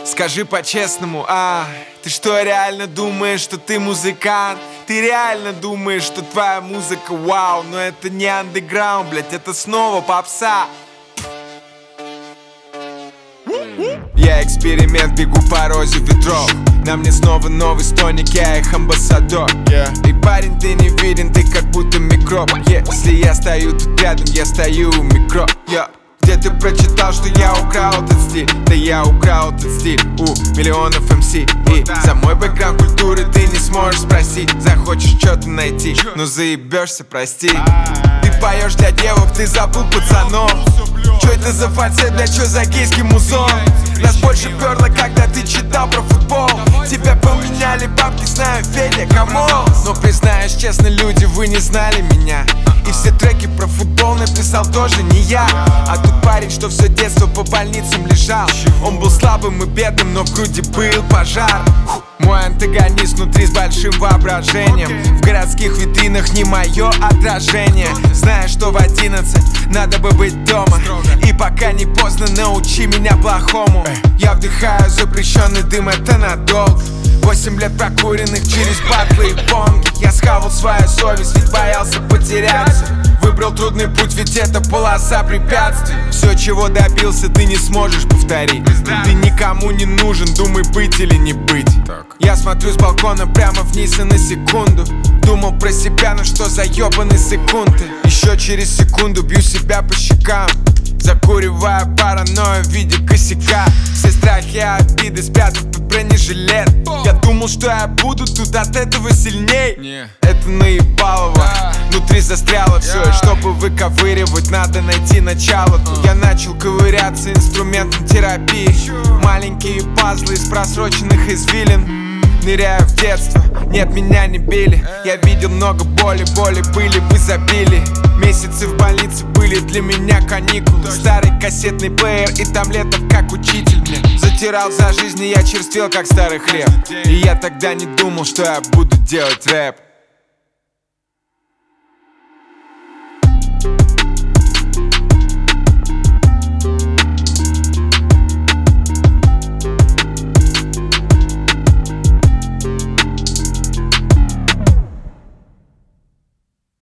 Скажи по-честному, ты что, реально думаешь, что ты музыкант? Ты реально думаешь, что твоя музыка вау? Но это не андеграунд, блять, это снова попса. Я эксперимент, бегу по розе ветров. На мне снова новый стоник, я их амбассадор. И парень, ты не виден, ты как будто микроб. Если я стою тут рядом, я стою у микро. Где ты прочитал, что я украл этот стиль? Да я украл этот стиль у миллионов МС. И за мой бэкграунд культуры ты не сможешь спросить. Захочешь что-то найти, но заебешься, прости. Ты поешь для девок, ты забыл пацанов. Чё это за фальцет, бля, чё за гейский музон? Нас больше пёрло, когда ты читал про футбол. Тебя поменяли бабки, знаю, Федя, камон. Но признаюсь честно, люди, вы не знали меня. И все треки про футбол написал тоже не я. А тут парень, что все детство по больницам лежал. Он был слабым и бедным, но в груди был пожар. Мой антагонист внутри с большим воображением. В городских витринах не мое отражение. Знаешь, что в 11 надо бы быть дома. И пока не поздно, научи меня плохому. Я вдыхаю запрещенный дым, это надолго. 8 лет прокуренных через батлы и бонги. Я схавал свою совесть, ведь боялся потеряться. Выбрал трудный путь, ведь это полоса препятствий. Все, чего добился, ты не сможешь повторить. Ты никому не нужен, думай, быть или не быть. Я смотрю с балкона прямо вниз и на секунду думал про себя, ну что за ёбаные секунды. Еще через секунду бью себя по щекам, закуривая паранойю в виде косяка. Все страхи и обиды спрятав под бронежилет. Я думал, что я буду тут от этого сильней. Это наебалово, внутри застряло все. И чтобы выковыривать, надо найти начало. Я начал ковыряться инструментом терапии. Маленькие пазлы из просроченных извилин. Ныряю в детство, нет, меня не били. Я видел много боли, пыли в изобилии. Месяцы в больнице были для меня каникулы. Старый кассетный плеер и там Летов как учитель мне затирал за жизнь, и я черствел как старый хлеб. И я тогда не думал, что я буду делать рэп.